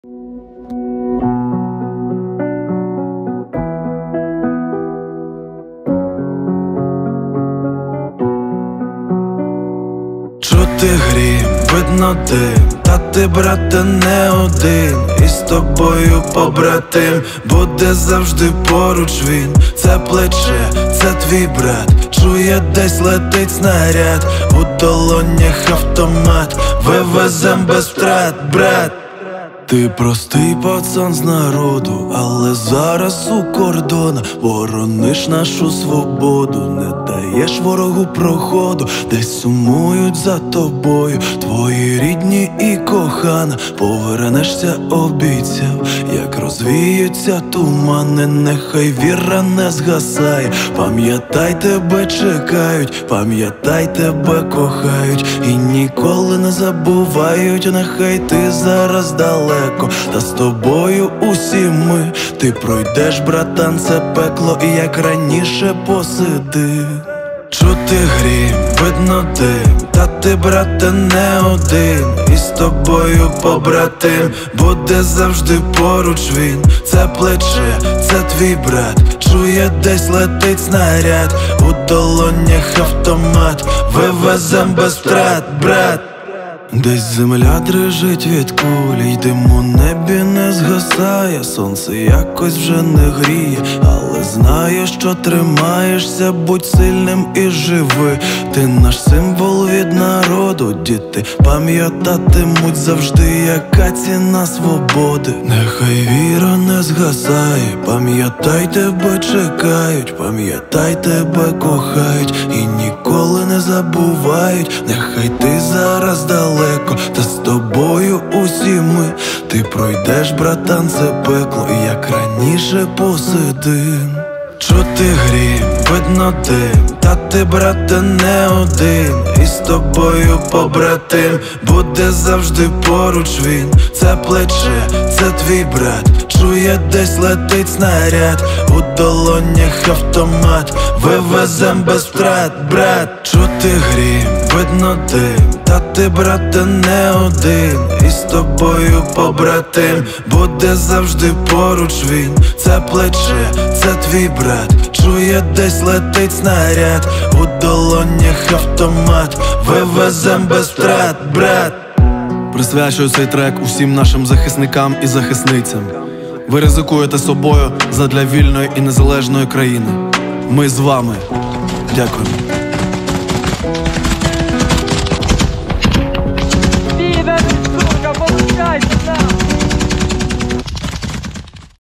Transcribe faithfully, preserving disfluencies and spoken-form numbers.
Чути грім, видно дим, та ти, брате, не один. І з тобою, побратим, буде завжди поруч він. Це плече, це твій брат, чує, десь летить снаряд. У долонях автомат, вивезем без втрат, брат. Ти простий пацан з народу, але зараз у кордонах борониш нашу свободу, не даєш ворогу проходу, десь сумують за тобою твої рідні і кохана. Повернешся, обіцяв, як розвіються тумани, нехай віра не згасає. Пам'ятай, тебе чекають, пам'ятай, тебе кохають і ніколи не забувають. Нехай ти зараз далеко, та з тобою усі ми. Ти пройдеш, братан, це пекло, і як раніше посиди. Чути грім, видно дим, та ти, брате, не один. І з тобою, побратим, буде завжди поруч він. Це плече, це твій брат, чує, десь летить снаряд. У долонях автомат, вивезем без втрат, брат. Десь земля дрижить від кулі, й дим у небі не згасає. Сонце якось вже не гріє, але знаю, що тримаєшся. Будь сильним і живи, ти наш символ від народу. Діти пам'ятатимуть завжди, яка ціна свободи. Нехай віра не згасає, пам'ятай, тебе чекають, пам'ятай, тебе кохають і ніколи не забувають. Нехай ти зараз далеко, та з тобою усі ми. Ти пройдеш, братан, це пекло, і як раніше посидим. Чути грім, видно дим, та ти, брате, не один. І з тобою, побратим, буде завжди поруч він. Це плече, це твій брат, чує, десь летить снаряд. У долонях автомат, вивезем без втрат, брат. Чути грім, видно дим, та ти, брате, не один. І з тобою, побратим, буде завжди поруч він. Це плече, це твій брат, чує, десь летить снаряд. У долонях автомат, вивезем без втрат, брат. Присвячую цей трек усім нашим захисникам і захисницям. Ви ризикуєте собою задля вільної і незалежної країни. Ми з вами. Дякую.